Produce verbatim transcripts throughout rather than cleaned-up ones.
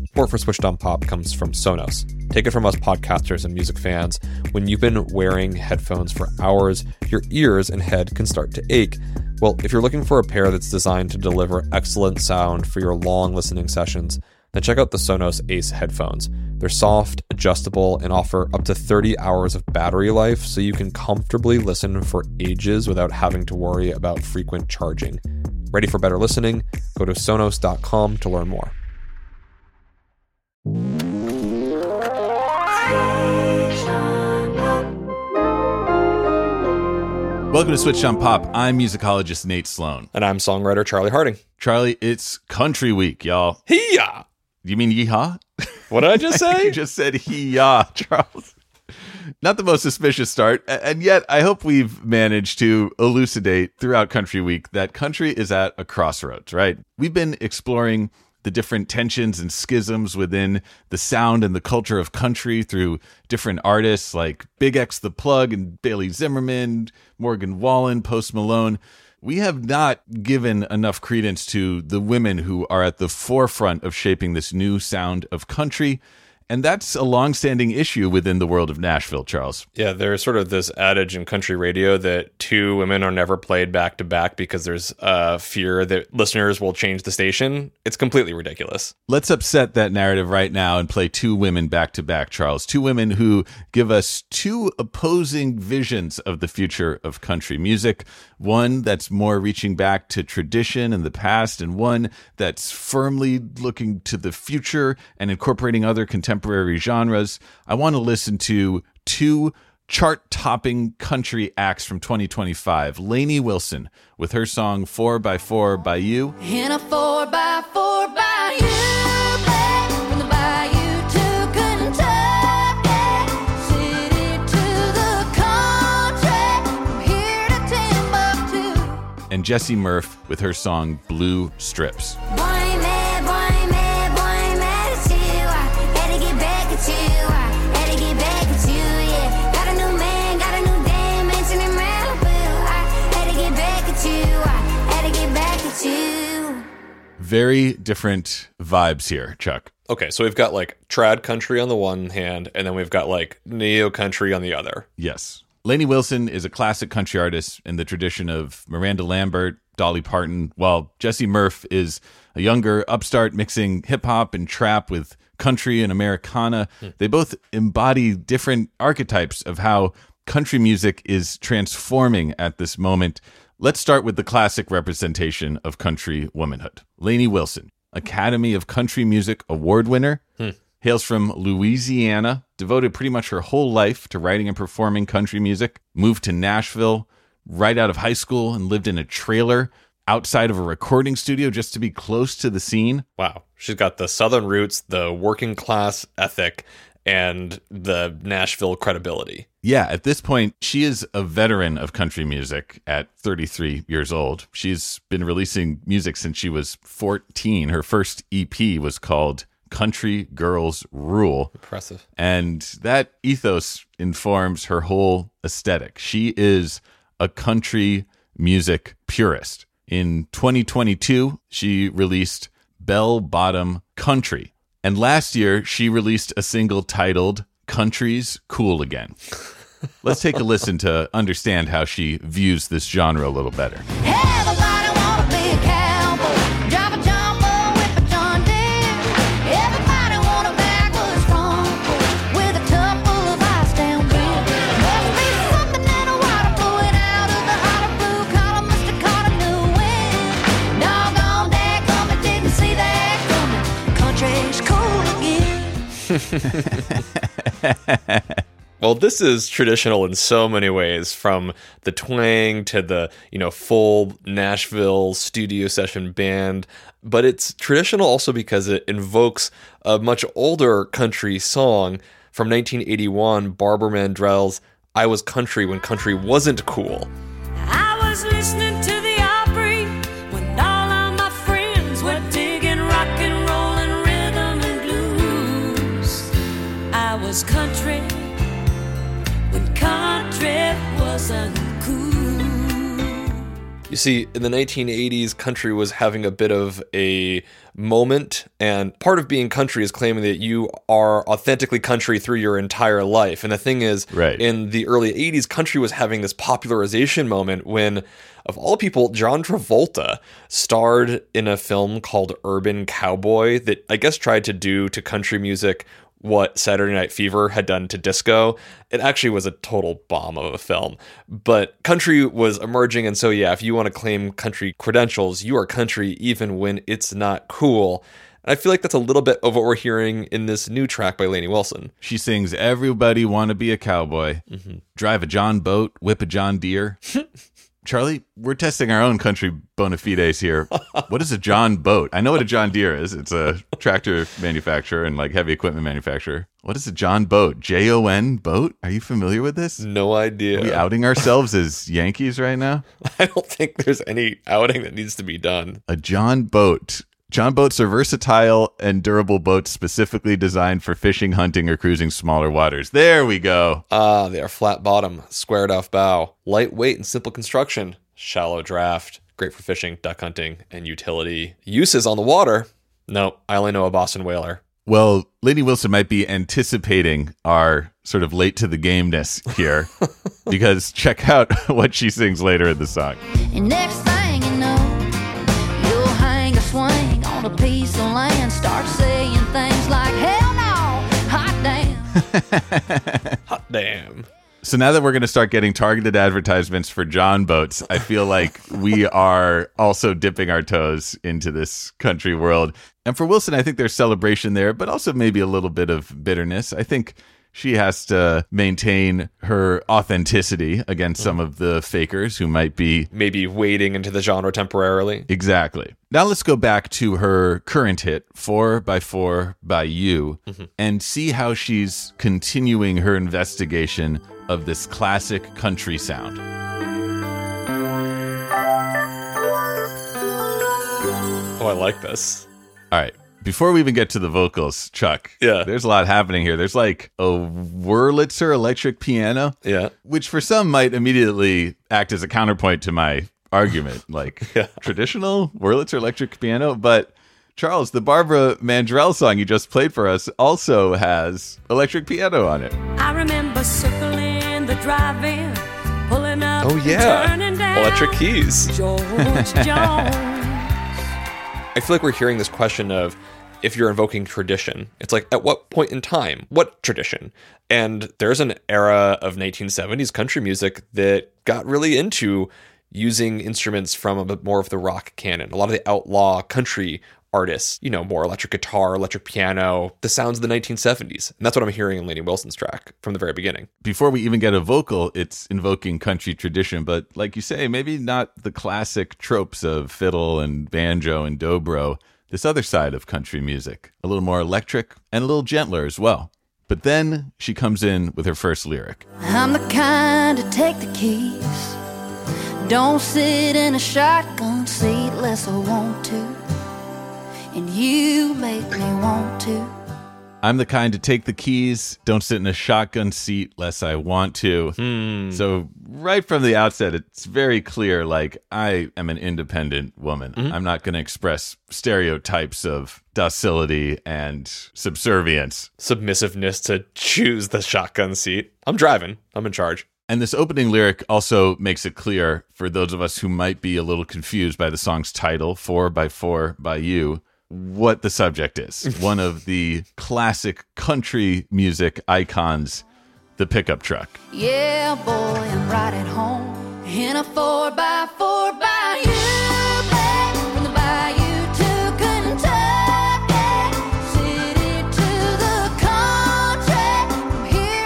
Support for Switched on Pop comes from Sonos. Take it from us podcasters and music fans. When you've been wearing headphones for hours, your ears and head can start to ache. Well, if you're looking for a pair that's designed to deliver excellent sound for your long listening sessions, then check out the Sonos Ace headphones. They're soft, adjustable, and offer up to thirty hours of battery life, so you can comfortably listen for ages without having to worry about frequent charging. Ready for better listening? Go to sonos dot com to learn more. Welcome to Switched on Pop. I'm musicologist Nate Sloan. And I'm songwriter Charlie Harding. Charlie, it's Country Week, y'all. Hee-yah! You mean yeehaw? What did I just say? You just said hee-yah, Charles. Not the most suspicious start, and yet I hope we've managed to elucidate throughout Country Week that country is at a crossroads, right? We've been exploring the different tensions and schisms within the sound and the culture of country through different artists like Big X the Plug and Bailey Zimmerman, Morgan Wallen, Post Malone. We have not given enough credence to the women who are at the forefront of shaping this new sound of country. And that's a longstanding issue within the world of Nashville, Charles. Yeah, there's sort of this adage in country radio that two women are never played back to back because there's uh, fear that listeners will change the station. It's completely ridiculous. Let's upset that narrative right now and play two women back to back, Charles. Two women who give us two opposing visions of the future of country music. One that's more reaching back to tradition and the past, and one that's firmly looking to the future and incorporating other contemporary genres. I want to listen to two chart-topping country acts from twenty twenty-five. Lainey Wilson with her song four by four by You. In a four by four by you, babe, from the bayou to Kentucky, city to the country, from here to Timbuktu. And Jessie Murph with her song Blue Strips. Very different vibes here, Chuck. Okay, so we've got like trad country on the one hand, and then we've got like neo country on the other. Yes. Lainey Wilson is a classic country artist in the tradition of Miranda Lambert, Dolly Parton, while Jessie Murph is a younger upstart mixing hip-hop and trap with country and Americana. Hmm. They both embody different archetypes of how country music is transforming at this moment. Let's start with the classic representation of country womanhood. Lainey Wilson, Academy of Country Music Award winner, hmm. hails from Louisiana, devoted pretty much her whole life to writing and performing country music, moved to Nashville right out of high school and lived in a trailer outside of a recording studio just to be close to the scene. Wow. She's got the Southern roots, the working class ethic, and the Nashville credibility. Yeah, at this point, she is a veteran of country music at thirty-three years old. She's been releasing music since she was fourteen. Her first E P was called Country Girls Rule. Impressive. And that ethos informs her whole aesthetic. She is a country music purist. In twenty twenty-two, she released Bell Bottom Country. And last year, she released a single titled Country's Cool Again. Let's take a listen to understand how she views this genre a little better. Everybody wanna be a cowboy, drive a jumbo, whip a John Deere. Everybody want a backwoods trunk with a tub full of ice down beer. Must be something in the water flowing out of the holler blue collar. Must have caught a new wind. Doggone dadgummit, didn't see that coming. Country's cool again. Well, this is traditional in so many ways, from the twang to the, you know, full Nashville studio session band. But it's traditional also because it invokes a much older country song from nineteen eighty-one, Barbara Mandrell's I Was Country When Country Wasn't Cool. I was listening to the Opry when all of my friends were digging rock and roll and rhythm and blues. I was country when country wasn't cool. You see, in the nineteen eighties, country was having a bit of a moment, and part of being country is claiming that you are authentically country through your entire life. And the thing is, Right. in the early eighties, country was having this popularization moment when, of all people, John Travolta starred in a film called Urban Cowboy that I guess tried to do to country music what Saturday Night Fever had done to disco. It actually was a total bomb of a film. But country was emerging, and so yeah, if you want to claim country credentials, you are country even when it's not cool. And I feel like that's a little bit of what we're hearing in this new track by Lainey Wilson. She sings "Everybody Wanna Be a Cowboy," Mm-hmm. drive a John boat, whip a John Deere. Charlie, we're testing our own country bona fides here. What is a John boat? I know what a John Deere is. It's a tractor manufacturer and like heavy equipment manufacturer. What is a John boat? J O N boat? Are you familiar with this? No idea. Are we outing ourselves as Yankees right now? I don't think there's any outing that needs to be done. A John boat. John boats are versatile and durable boats specifically designed for fishing, hunting, or cruising smaller waters. There we go. Ah, they are flat bottom, squared off bow, lightweight and simple construction, shallow draft, great for fishing, duck hunting, and utility. Uses on the water? No, I only know a Boston whaler. Well, Lainey Wilson might be anticipating our sort of late to the game-ness here because check out what she sings later in the song. And next thing you know, you'll hang a swing on a piece of land, start saying things like, hell no, hot damn. Hot damn. So now that we're going to start getting targeted advertisements for John boats, I feel like we are also dipping our toes into this country world. And for Wilson, I think there's celebration there, but also maybe a little bit of bitterness. I think she has to maintain her authenticity against some of the fakers who might be... Maybe wading into the genre temporarily. Exactly. Now let's go back to her current hit, four by four by You, Mm-hmm. and see how she's continuing her investigation of this classic country sound. Oh, I like this. All right. Before we even get to the vocals, Chuck, Yeah. there's a lot happening here. There's like a Wurlitzer electric piano, Yeah. which for some might immediately act as a counterpoint to my argument, like Yeah. traditional Wurlitzer electric piano. But Charles, the Barbara Mandrell song you just played for us also has electric piano on it. I remember circling the drive-in, pulling up Oh, and yeah. turning down Electric keys. George Jones. I feel like we're hearing this question of if you're invoking tradition. It's like, at what point in time? What tradition? And there's an era of nineteen seventies country music that got really into using instruments from a bit more of the rock canon. A lot of the outlaw country artists, you know, more electric guitar, electric piano, the sounds of the nineteen seventies. And that's what I'm hearing in Lainey Wilson's track from the very beginning. Before we even get a vocal, it's invoking country tradition. But like you say, maybe not the classic tropes of fiddle and banjo and dobro. This other side of country music, a little more electric and a little gentler as well. But then she comes in with her first lyric. I'm the kind to take the keys, don't sit in a shotgun seat unless I want to, and you make me want to. I'm the kind to take the keys, don't sit in a shotgun seat lest I want to. So right from the outset, it's very clear, like, I am an independent woman. I'm not going to express stereotypes of docility and subservience. Submissiveness to choose the shotgun seat. I'm driving. I'm in charge. And this opening lyric also makes it clear for those of us who might be a little confused by the song's title, Four by Four by You, what the subject is. One of the classic country music icons, the pickup truck. Yeah, boy, I'm right at home in a four by four by you, babe. From the bayou to Kentucky, city to the country, from here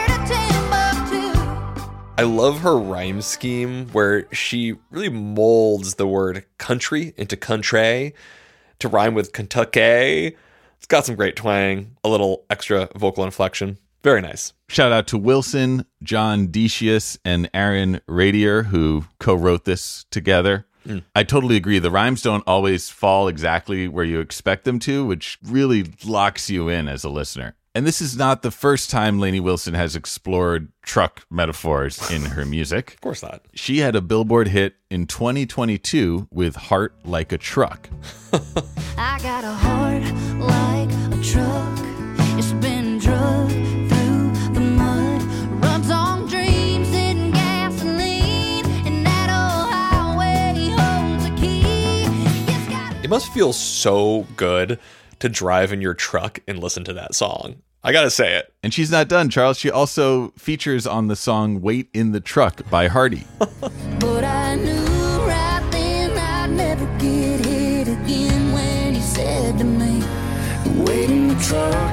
to Timbuktu. I love her rhyme scheme where she really molds the word country into country to rhyme with Kentucky. It's got some great twang, a little extra vocal inflection. Very nice. Shout out to Wilson, John Decius, and Aaron Radier, who co-wrote this together. Mm. I totally agree. The rhymes don't always fall exactly where you expect them to, which really locks you in as a listener. And this is not the first time Lainey Wilson has explored truck metaphors in her music. Of course not. She had a Billboard hit in twenty twenty-two with Heart Like a Truck. I got a heart like a truck. It's been drugged through the mud. Runs on dreams and gasoline. And that old highway holds a key. It's got It must feel so good to drive in your truck and listen to that song. I gotta say it. And she's not done, Charles. She also features on the song Wait in the Truck by Hardy. But I knew right then I'd never get hit again when he said to me, Wait in the truck.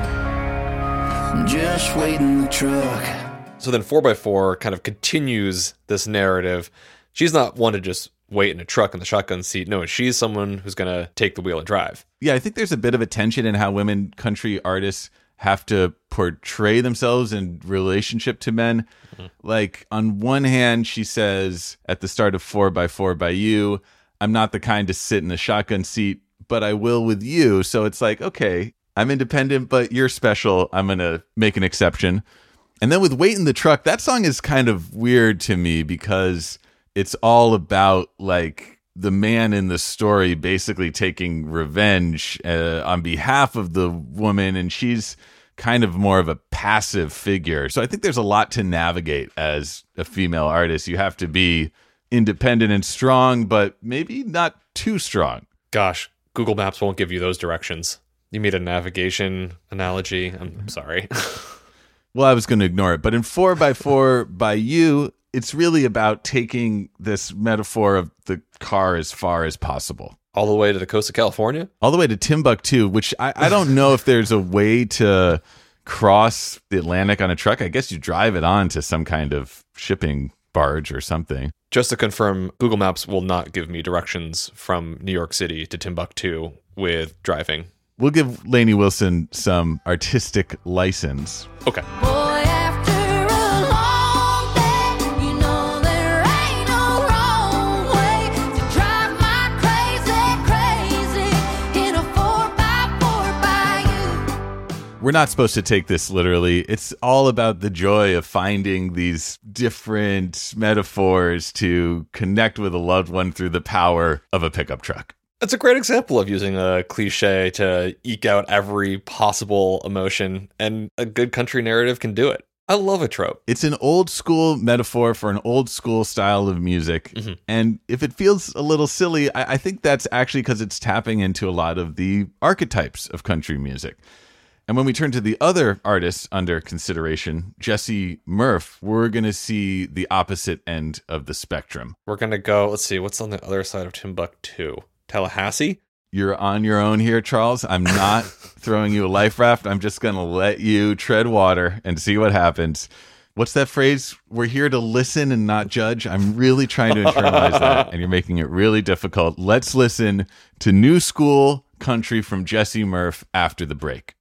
Just wait in the truck. So then four by four kind of continues this narrative. She's not one to just wait in a truck in the shotgun seat. No, she's someone who's going to take the wheel and drive. Yeah, I think there's a bit of a tension in how women country artists have to portray themselves in relationship to men. Mm-hmm. Like, on one hand, she says at the start of four by four by You, I'm not the kind to sit in a shotgun seat, but I will with you. So it's like, okay, I'm independent, but you're special. I'm going to make an exception. And then with Wait in the Truck, that song is kind of weird to me because it's all about like the man in the story basically taking revenge uh, on behalf of the woman, and she's kind of more of a passive figure. So I think there's a lot to navigate as a female artist. You have to be independent and strong, but maybe not too strong. Gosh, Google Maps won't give you those directions. You made a navigation analogy. I'm sorry. Well, I was going to ignore it. But in four by four by You, it's really about taking this metaphor of the car as far as possible. All the way to the coast of California? All the way to Timbuktu, which I, I don't know if there's a way to cross the Atlantic on a truck. I guess you drive it on to some kind of shipping barge or something. Just to confirm, Google Maps will not give me directions from New York City to Timbuktu with driving. We'll give Lainey Wilson some artistic license. Okay. boy, after a long day, you know there ain't no wrong way to drive my crazy, crazy in a four by four by You. We're not supposed to take this literally. It's all about the joy of finding these different metaphors to connect with a loved one through the power of a pickup truck. That's a great example of using a cliche to eke out every possible emotion, and a good country narrative can do it. I love a trope. It's an old school metaphor for an old school style of music. Mm-hmm. And if it feels a little silly, I, I think that's actually because it's tapping into a lot of the archetypes of country music. And when we turn to the other artists under consideration, Jessie Murph, we're going to see the opposite end of the spectrum. We're going to go, let's see, what's on the other side of Timbuktu? Tallahassee? You're on your own here, Charles. I'm not throwing you a life raft. I'm just going to let you tread water and see what happens. What's that phrase? We're here to listen and not judge. I'm really trying to internalize that, and you're making it really difficult. Let's listen to New School Country from Jessie Murph after the break.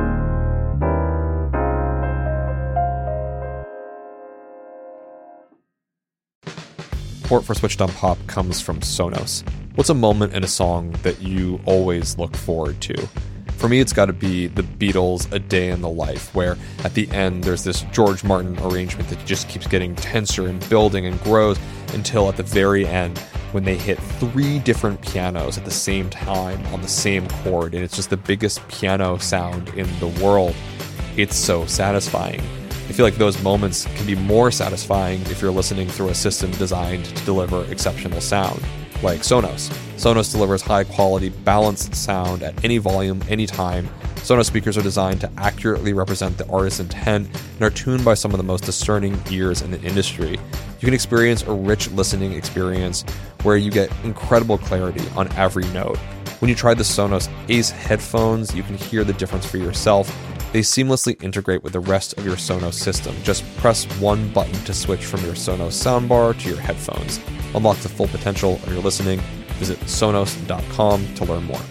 Support for Switched on Pop comes from Sonos. What's a moment in a song that you always look forward to? For me, it's got to be the Beatles' A Day in the Life, where at the end there's this George Martin arrangement that just keeps getting tenser and building and grows until at the very end when they hit three different pianos at the same time on the same chord, and it's just the biggest piano sound in the world. It's so satisfying. I feel like those moments can be more satisfying if you're listening through a system designed to deliver exceptional sound, like Sonos. Sonos delivers high-quality, balanced sound at any volume, anytime. Sonos speakers are designed to accurately represent the artist's intent and are tuned by some of the most discerning ears in the industry. You can experience a rich listening experience where you get incredible clarity on every note. When you try the Sonos Ace headphones, you can hear the difference for yourself. They seamlessly integrate with the rest of your Sonos system. Just press one button to switch from your Sonos soundbar to your headphones. Unlock the full potential of your listening. Visit sonos dot com to learn more.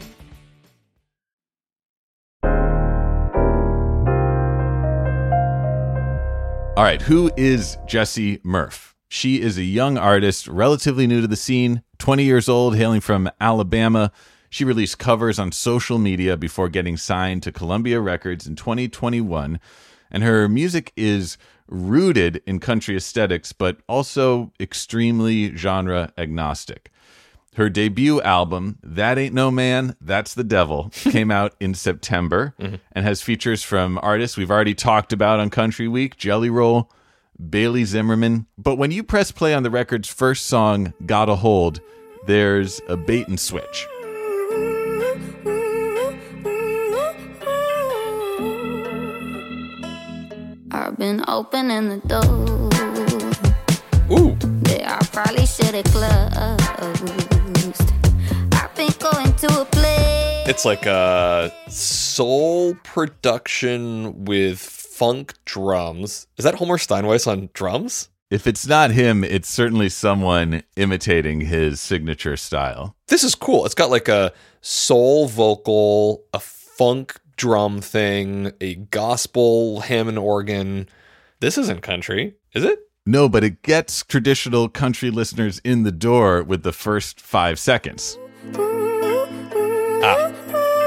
All right, who is Jessie Murph? She is a young artist, relatively new to the scene, twenty years old, hailing from Alabama. She released covers on social media before getting signed to Columbia Records in twenty twenty-one, and her music is rooted in country aesthetics, but also extremely genre agnostic. Her debut album, That Ain't No Man, That's the Devil, came out in September mm-hmm. and has features from artists we've already talked about on Country Week, Jelly Roll, Bailey Zimmerman. But when you press play on the record's first song, Gotta Hold, there's a bait and switch. I've been opening the door. Ooh. That I probably should have closed. I've been going to a place. It's like a soul production with funk drums. Is that Homer Steinweiss on drums? If it's not him, it's certainly someone imitating his signature style. This is cool. It's got like a soul vocal, a funk drum thing, a gospel Hammond organ. This isn't country, is it? No, but it gets traditional country listeners in the door with the first five seconds. Ah.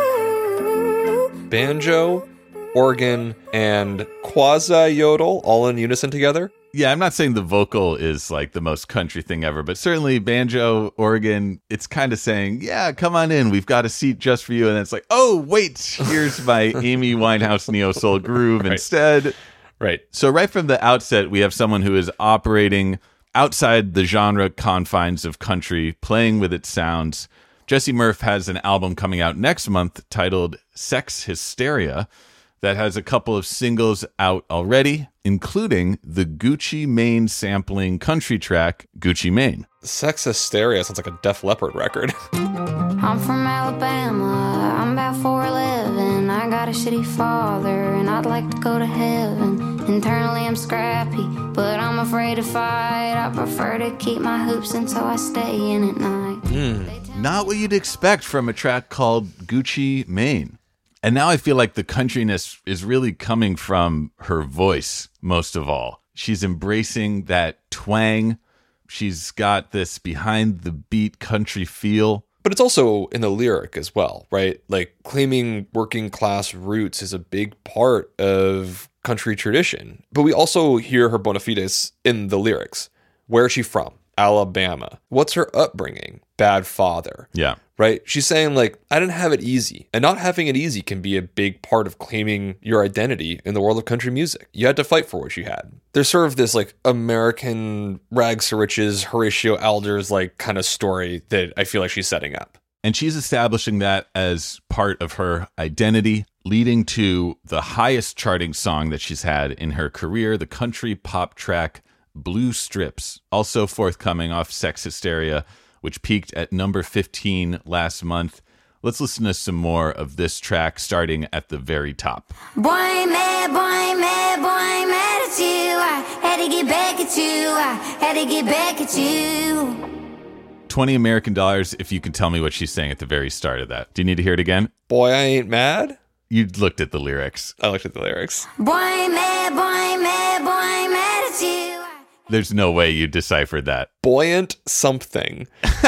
Banjo, organ, and quasi-yodel all in unison together? Yeah, I'm not saying the vocal is like the most country thing ever, but certainly banjo, organ, it's kind of saying, yeah, come on in, we've got a seat just for you. And then it's like, oh, wait, here's my Amy Winehouse neo-soul groove right. instead. Right. So right from the outset, we have someone who is operating outside the genre confines of country, playing with its sounds. Jessie Murph has an album coming out next month titled Sex Hysteria that has a couple of singles out already, including the Gucci Mane sampling country track, Gucci Mane. Sex Hysteria sounds like a Def Leppard record. I'm from Alabama, I'm about four eleven. I got a shitty father, and I'd like to go to heaven. Internally I'm scrappy, but I'm afraid to fight. I prefer to keep my hoops until I stay in at night. Mm. Not what you'd expect from a track called Gucci Mane. And now I feel like the countryness is really coming from her voice, most of all. She's embracing that twang. She's got this behind the beat country feel. But it's also in the lyric as well, right? Like claiming working class roots is a big part of country tradition. But we also hear her bona fides in the lyrics. Where is she from? Alabama. What's her upbringing? Bad father. Yeah. Right? She's saying, like, I didn't have it easy. And not having it easy can be a big part of claiming your identity in the world of country music. You had to fight for what you had. There's sort of this, like, American rags to riches, Horatio Alders, like, kind of story that I feel like she's setting up. And she's establishing that as part of her identity, leading to the highest charting song that she's had in her career, the country pop track Blue Strips, also forthcoming off Sex Hysteria, which peaked at number fifteen last month. Let's listen to some more of this track starting at the very top. Boy, I'm mad, boy, I'm mad, boy, I'm mad at you. I had to get back at you. I had to get back at you. twenty American dollars if you can tell me what she's saying at the very start of that. Do you need to hear it again? Boy, I ain't mad. You looked at the lyrics. I looked at the lyrics. Boy, I'm mad, boy, I'm mad, boy, I'm mad at you. There's no way you deciphered that. Buoyant something.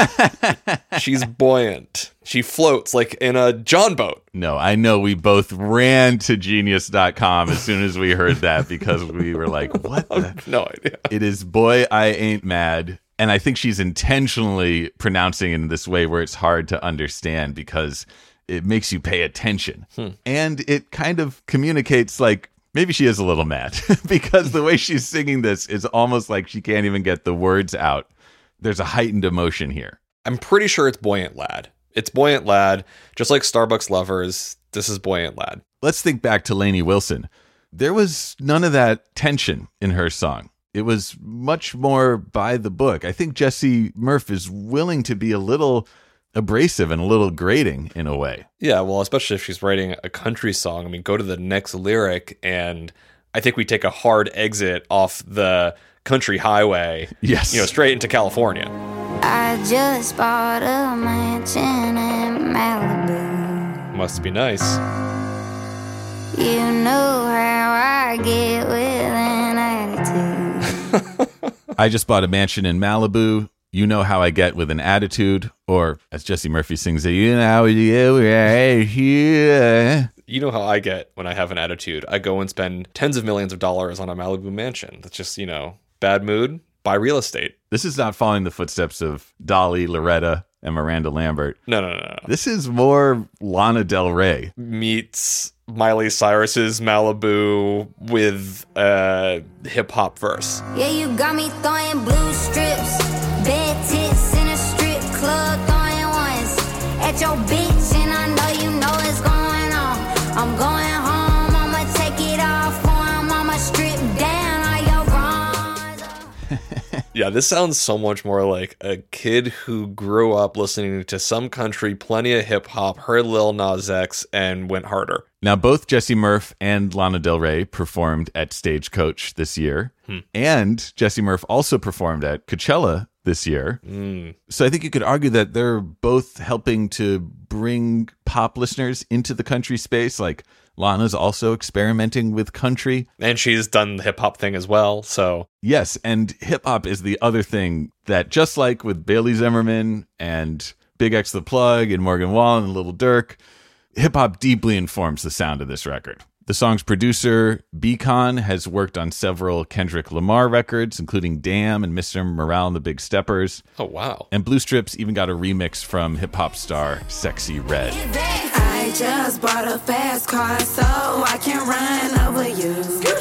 She's buoyant. She floats like in a John boat. No, I know we both ran to genius dot com as soon as we heard that because we were like, what the? No idea. It is Boy, I Ain't Mad. And I think she's intentionally pronouncing it in this way where it's hard to understand because it makes you pay attention. Hmm. And it kind of communicates like, maybe she is a little mad because the way she's singing this is almost like she can't even get the words out. There's a heightened emotion here. I'm pretty sure it's Buoyant Lad. It's Buoyant Lad, just like Starbucks Lovers. This is Buoyant Lad. Let's think back to Lainey Wilson. There was none of that tension in her song. It was much more by the book. I think Jessie Murph is willing to be a little abrasive and a little grating in a way. Yeah, well, especially if she's writing a country song. I mean, go to the next lyric, and I think we take a hard exit off the country highway. Yes. You know, straight into California. I just bought a mansion in Malibu. Must be nice. You know how I get with an attitude. I just bought a mansion in Malibu. You Know How I Get with an Attitude, or as Jesse Murphy sings it, You Know How I Get right here. You know how I get when I have an attitude. I go and spend tens of millions of dollars on a Malibu mansion. That's just, you know, bad mood, buy real estate. This is not following the footsteps of Dolly, Loretta, and Miranda Lambert. No, no, no, no. This is more Lana Del Rey. Meets Miley Cyrus's Malibu with a hip hop verse. Yeah, you got me throwing blue strips, bad tits in a strip club, throwing ones at your bitch, and I know you know what's going on. I'm going home, I'ma take it off for him, I'ma strip down all your bronze. Yeah, this sounds so much more like a kid who grew up listening to some country, plenty of hip hop, heard Lil Nas X, and went harder. Now, both Jesse Murph and Lana Del Rey performed at Stagecoach this year. Hmm. And Jesse Murph also performed at Coachella this year. Mm. So I think you could argue that they're both helping to bring pop listeners into the country space. Like, Lana's also experimenting with country. And she's done the hip hop thing as well, so. Yes, and hip hop is the other thing that, just like with Bailey Zimmerman and Big X The Plug and Morgan Wallen and Little Durk, hip hop deeply informs the sound of this record. The song's producer, Beacon, has worked on several Kendrick Lamar records, including Damn and Mister Morale and the Big Steppers. Oh, wow. And Blue Strips even got a remix from hip-hop star Sexy Red. I just bought a fast car so I can run over you.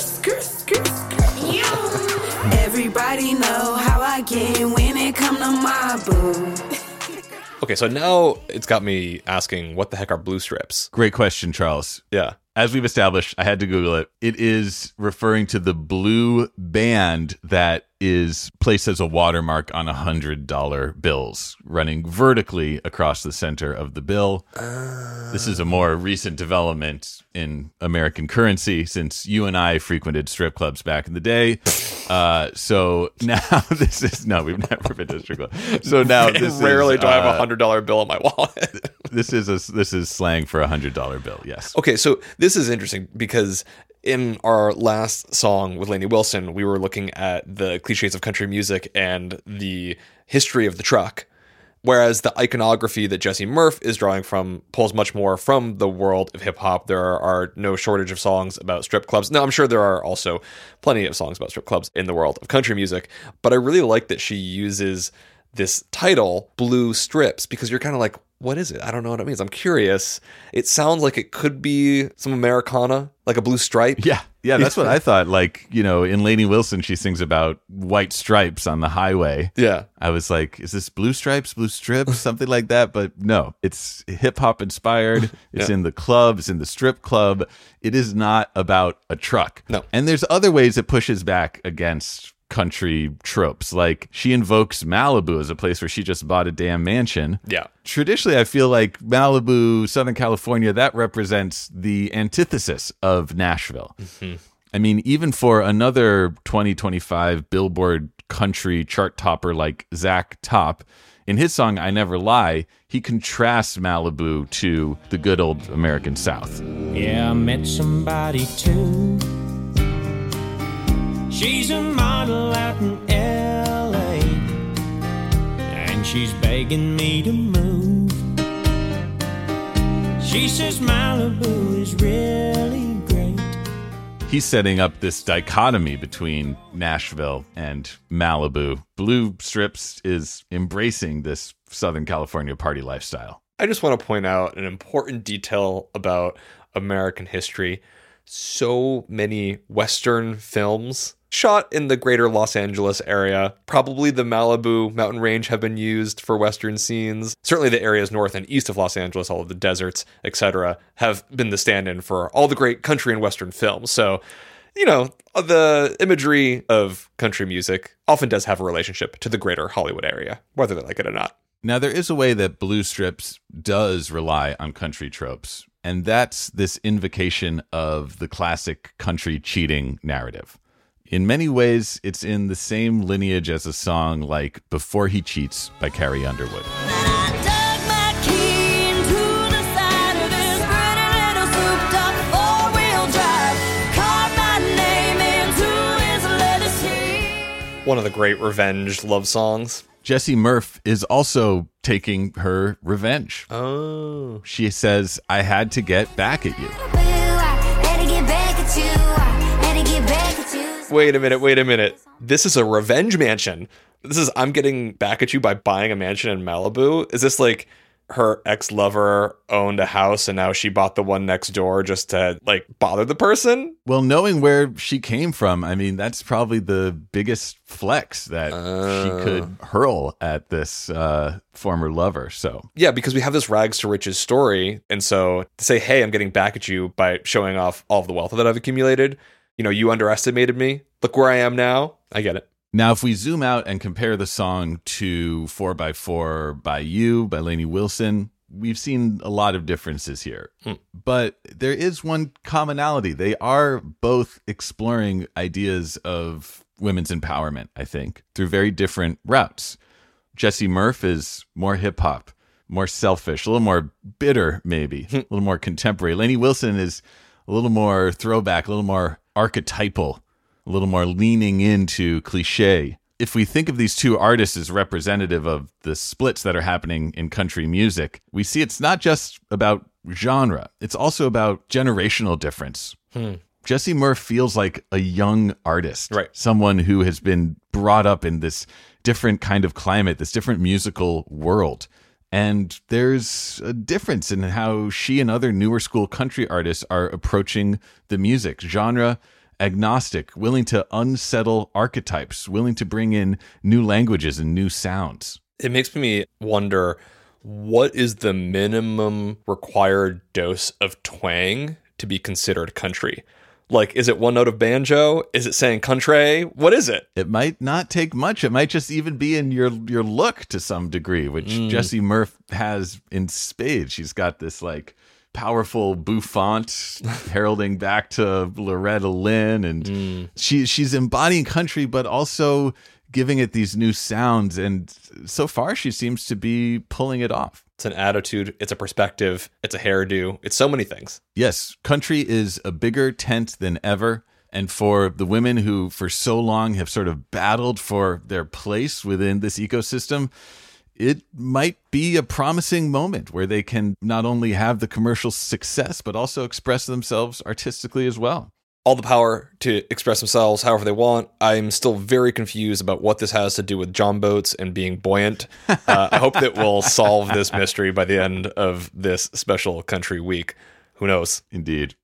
Everybody know how I get when it come to my boo. Okay, so now it's got me asking, what the heck are Blue Strips? Great question, Charles. Yeah. As we've established, I had to Google it. It is referring to the blue band that is placed as a watermark on one hundred dollar bills, running vertically across the center of the bill. Uh... This is a more recent development in American currency since you and I frequented strip clubs back in the day. Uh, so now this is, no, we've never been to a strip club. So now this Rarely is, do I have a uh, one hundred dollar bill in my wallet. This is a, this is slang for a one hundred dollar bill, yes. Okay, so this is interesting because in our last song with Lainey Wilson, we were looking at the cliches of country music and the history of the truck, whereas the iconography that Jesse Murph is drawing from pulls much more from the world of hip-hop. There are no shortage of songs about strip clubs. Now, I'm sure there are also plenty of songs about strip clubs in the world of country music, but I really like that she uses this title, Blue Strips, because you're kind of like, what is it? I don't know what it means. I'm curious. It sounds like it could be some Americana, like a blue stripe. Yeah. Yeah, that's what I thought. Like, you know, in Lainey Wilson, she sings about white stripes on the highway. Yeah. I was like, is this blue stripes, blue strips, something like that? But no, it's hip hop inspired. It's yeah. in the club. It's in the strip club. It is not about a truck. No. And there's other ways it pushes back against country tropes. Like, she invokes Malibu as a place where she just bought a damn mansion. Yeah. Traditionally, I feel like Malibu, Southern California, that represents the antithesis of Nashville. Mm-hmm. I mean, even for another twenty twenty-five Billboard country chart topper like Zach Top, in his song, I Never Lie, he contrasts Malibu to the good old American South. Yeah, I met somebody too. She's a model out in L A, and she's begging me to move. She says Malibu is really great. He's setting up this dichotomy between Nashville and Malibu. Blue Strips is embracing this Southern California party lifestyle. I just want to point out an important detail about American history. So many Western films shot in the greater Los Angeles area. Probably the Malibu mountain range have been used for Western scenes. Certainly the areas north and east of Los Angeles, all of the deserts, et cetera, have been the stand-in for all the great country and Western films. So, you know, the imagery of country music often does have a relationship to the greater Hollywood area, whether they like it or not. Now, there is a way that Blue Strips does rely on country tropes, and that's this invocation of the classic country cheating narrative. In many ways, it's in the same lineage as a song like Before He Cheats by Carrie Underwood. One of the great revenge love songs. Jessie Murph is also taking her revenge. Oh. She says, I had to get back at you. Wait a minute, wait a minute. This is a revenge mansion. This is, I'm getting back at you by buying a mansion in Malibu. Is this like her ex-lover owned a house and now she bought the one next door just to like bother the person? Well, knowing where she came from, I mean, that's probably the biggest flex that Uh. she could hurl at this uh, former lover. So Yeah, because we have this rags to riches story. And so to say, hey, I'm getting back at you by showing off all of the wealth that I've accumulated. You know, you underestimated me. Look where I am now. I get it. now, if we zoom out and compare the song to four by four by You by Lainey Wilson, we've seen a lot of differences here. Hmm. But there is one commonality. They are both exploring ideas of women's empowerment, I think, through very different routes. Jessie Murph is more hip hop, more selfish, a little more bitter, maybe, a little more contemporary. Lainey Wilson is a little more throwback, a little more archetypal, a little more leaning into cliche. If we think of these two artists as representative of the splits that are happening in country music, we see it's not just about genre, it's also about generational difference. Hmm. Jessie Murph feels like a young artist, Right. Someone who has been brought up in this different kind of climate, this different musical world. And there's a difference in how she and other newer school country artists are approaching the music. Genre agnostic, willing to unsettle archetypes, willing to bring in new languages and new sounds. It makes me wonder, what is the minimum required dose of twang to be considered country? Like, is it one note of banjo? Is it saying country? What is it? It might not take much. It might just even be in your your look to some degree, which Jessie Murph has in spades. She's got this like powerful bouffant heralding back to Loretta Lynn, and she she's embodying country, but also giving it these new sounds. And so far, she seems to be pulling it off. It's an attitude. It's a perspective. It's a hairdo. It's so many things. Yes, country is a bigger tent than ever. And for the women who for so long have sort of battled for their place within this ecosystem, it might be a promising moment where they can not only have the commercial success, but also express themselves artistically as well. All the power to express themselves however they want. I'm still very confused about what this has to do with John boats and being buoyant. Uh, I hope that we'll solve this mystery by the end of this special country week. Who knows? Indeed.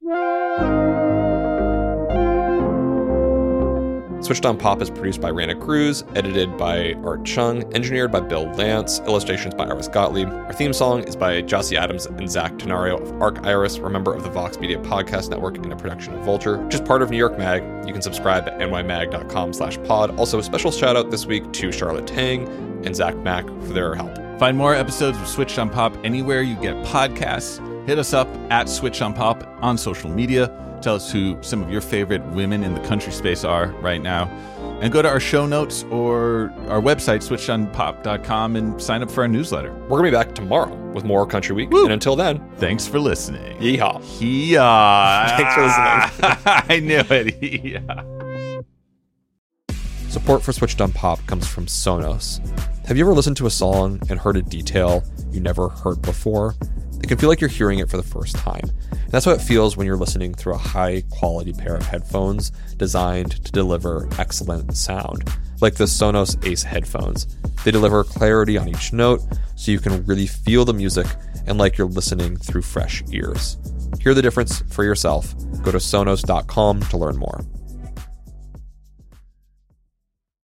Switched on Pop is produced by Rana Cruz, edited by Art Chung, engineered by Bill Lance, illustrations by Iris Gottlieb. Our theme song is by Jossie Adams and Zach Tenario of Arc Iris, a member of the Vox Media Podcast Network and a production of Vulture, which is part of New York Mag. You can subscribe at nymag.com slash pod. Also, a special shout out this week to Charlotte Tang and Zach Mack for their help. Find more episodes of Switched on Pop anywhere you get podcasts. Hit us up at Switched on Pop on social media. Tell us who some of your favorite women in the country space are right now. And go to our show notes or our website, switched on pop dot com, and sign up for our newsletter. We're going to be back tomorrow with more Country Week. Woo! And until then, Thanks for listening. yeehaw. Yeehaw. Thanks for listening. I knew it. Yeehaw. Support for Switched on Pop comes from Sonos. Have you ever listened to a song and heard a detail you never heard before? It can feel like you're hearing it for the first time. And that's how it feels when you're listening through a high-quality pair of headphones designed to deliver excellent sound, like the Sonos Ace headphones. They deliver clarity on each note, so you can really feel the music and like you're listening through fresh ears. Hear the difference for yourself. Go to sonos dot com to learn more.